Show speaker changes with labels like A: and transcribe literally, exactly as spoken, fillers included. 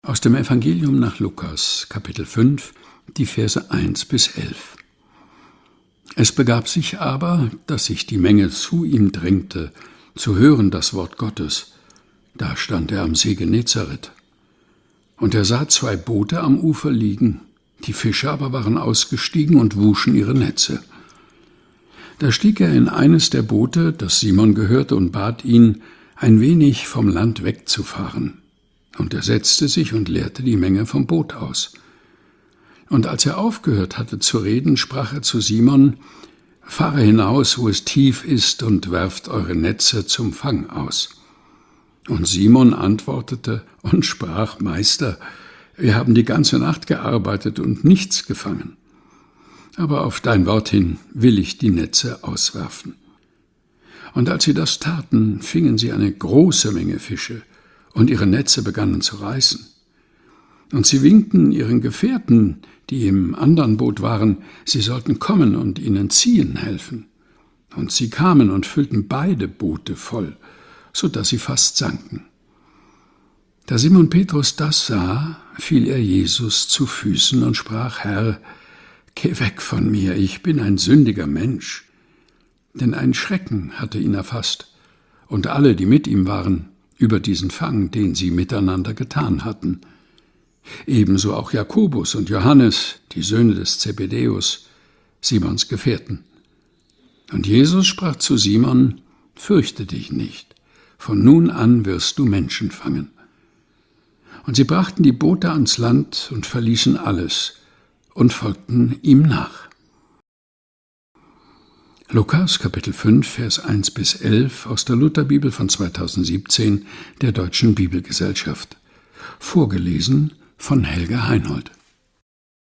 A: Aus dem Evangelium nach Lukas, Kapitel fünf, die Verse eins bis elf. Es begab sich aber, dass sich die Menge zu ihm drängte, zu hören das Wort Gottes. Da stand er am See Genezareth. Und er sah zwei Boote am Ufer liegen, die Fischer aber waren ausgestiegen und wuschen ihre Netze. Da stieg er in eines der Boote, das Simon gehörte, und bat ihn, ein wenig vom Land wegzufahren. Und er setzte sich und leerte die Menge vom Boot aus. Und als er aufgehört hatte zu reden, sprach er zu Simon, »Fahre hinaus, wo es tief ist, und werft eure Netze zum Fang aus.« Und Simon antwortete und sprach, »Meister, wir haben die ganze Nacht gearbeitet und nichts gefangen. Aber auf dein Wort hin will ich die Netze auswerfen.« Und als sie das taten, fingen sie eine große Menge Fische, und ihre Netze begannen zu reißen. Und sie winkten ihren Gefährten, die im anderen Boot waren, sie sollten kommen und ihnen ziehen helfen. Und sie kamen und füllten beide Boote voll, so dass sie fast sanken. Da Simon Petrus das sah, fiel er Jesus zu Füßen und sprach, »Herr, geh weg von mir, ich bin ein sündiger Mensch.« Denn ein Schrecken hatte ihn erfasst, und alle, die mit ihm waren, über diesen Fang, den sie miteinander getan hatten. Ebenso auch Jakobus und Johannes, die Söhne des Zebedäus, Simons Gefährten. Und Jesus sprach zu Simon, »Fürchte dich nicht, von nun an wirst du Menschen fangen.« Und sie brachten die Boote ans Land und verließen alles und folgten ihm nach. Lukas, Kapitel fünf, Vers eins bis elf aus der Lutherbibel von zweitausendsiebzehn der Deutschen Bibelgesellschaft. Vorgelesen von Helga Heinold.